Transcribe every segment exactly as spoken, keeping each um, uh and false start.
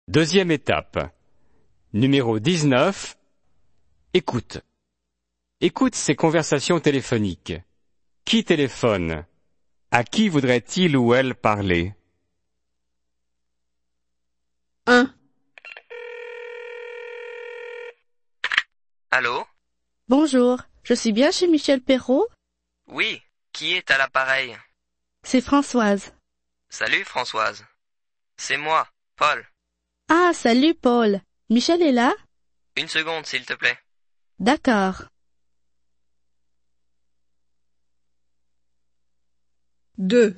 Deuxième étape. Numéro dix-neuf. Écoute. Écoute ces conversations téléphoniques. Qui téléphone? À qui voudrait-il ou elle parler? un. Allô? Bonjour, je suis bien chez Michel Perrault? Oui, qui est à l'appareil? C'est Françoise. Salut Françoise. C'est moi, Paul. Ah, salut Paul. Michel est là? Une seconde s'il te plaît. D'accord. deux.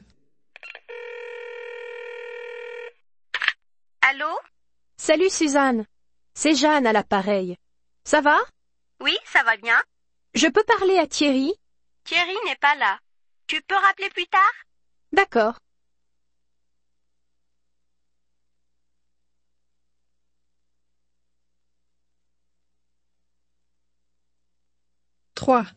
Allô? Salut Suzanne, c'est Jeanne à l'appareil. Ça va? Oui, ça va bien. Je peux parler à Thierry? Thierry n'est pas là. Tu peux rappeler plus tard? D'accord. trois.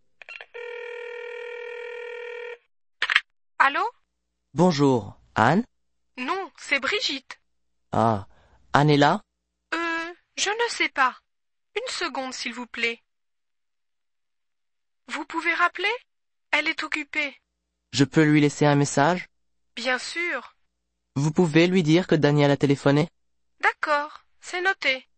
Allô? Bonjour, Anne? Non, c'est Brigitte. Ah, Anne est là? Euh, je ne sais pas. Une seconde, s'il vous plaît. Vous pouvez rappeler? Elle est occupée. Je peux lui laisser un message? Bien sûr. Vous pouvez lui dire que Daniel a téléphoné? D'accord, c'est noté.